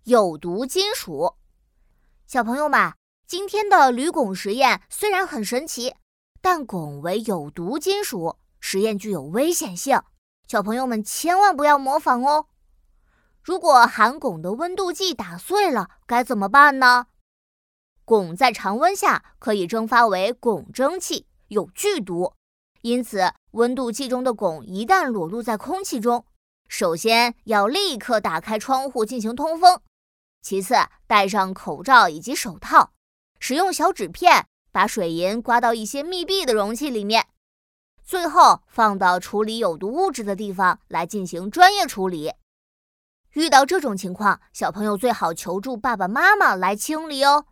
有毒金属。小朋友们，今天的铝汞实验虽然很神奇，但汞为有毒金属，实验具有危险性，小朋友们千万不要模仿哦。如果含汞的温度计打碎了，该怎么办呢？汞在常温下可以蒸发为汞蒸气，有剧毒，因此温度计中的汞一旦裸露在空气中，首先要立刻打开窗户进行通风，其次戴上口罩以及手套，使用小纸片把水银刮到一些密闭的容器里面，最后放到处理有毒物质的地方来进行专业处理。遇到这种情况，小朋友最好求助爸爸妈妈来清理哦。